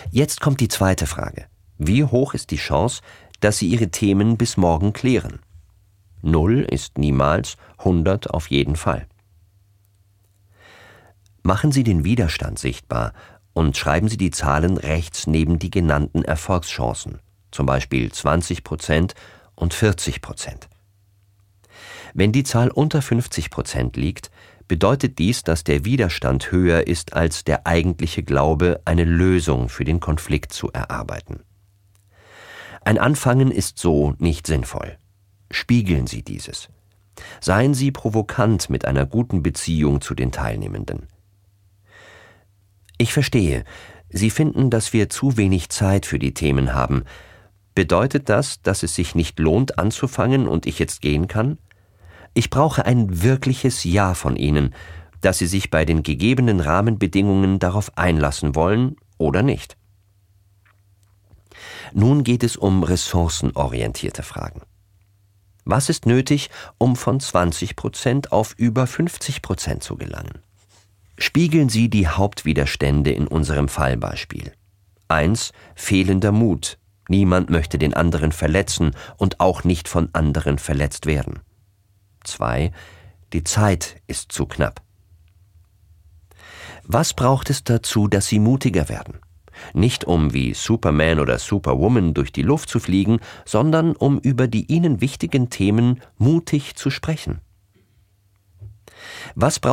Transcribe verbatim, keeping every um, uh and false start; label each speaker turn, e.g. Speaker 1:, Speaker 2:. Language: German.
Speaker 1: Jetzt kommt die zweite Frage. Wie hoch ist die Chance, dass Sie Ihre Themen bis morgen klären? Null ist niemals, hundert auf jeden Fall. Machen Sie den Widerstand sichtbar und schreiben Sie die Zahlen rechts neben die genannten Erfolgschancen, zum Beispiel zwanzig Prozent und vierzig Prozent. Wenn die Zahl unter fünfzig Prozent liegt, bedeutet dies, dass der Widerstand höher ist als der eigentliche Glaube, eine Lösung für den Konflikt zu erarbeiten. Ein Anfangen ist so nicht sinnvoll. Spiegeln Sie dieses. Seien Sie provokant mit einer guten Beziehung zu den Teilnehmenden. Ich verstehe, Sie finden, dass wir zu wenig Zeit für die Themen haben. Bedeutet das, dass es sich nicht lohnt anzufangen und ich jetzt gehen kann? Ich brauche ein wirkliches Ja von Ihnen, dass Sie sich bei den gegebenen Rahmenbedingungen darauf einlassen wollen oder nicht. Nun geht es um ressourcenorientierte Fragen. Was ist nötig, um von zwanzig Prozent auf über fünfzig Prozent zu gelangen? Spiegeln Sie die Hauptwiderstände in unserem Fallbeispiel. eins. Fehlender Mut. Niemand möchte den anderen verletzen und auch nicht von anderen verletzt werden. zwei. Die Zeit ist zu knapp. Was braucht es dazu, dass Sie mutiger werden? Nicht um wie Superman oder Superwoman durch die Luft zu fliegen, sondern um über die Ihnen wichtigen Themen mutig zu sprechen. Was braucht